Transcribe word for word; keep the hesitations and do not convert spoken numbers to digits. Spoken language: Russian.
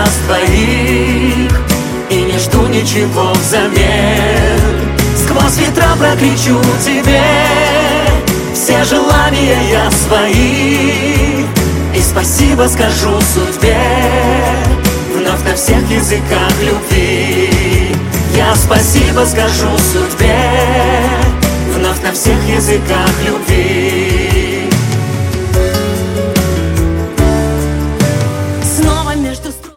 глаз твоих и не жду ничего взамен. Сквозь ветра прокричу тебе все желания я свои, и спасибо скажу судьбе вновь на всех языках любви. Я спасибо скажу судьбе вновь на всех языках любви.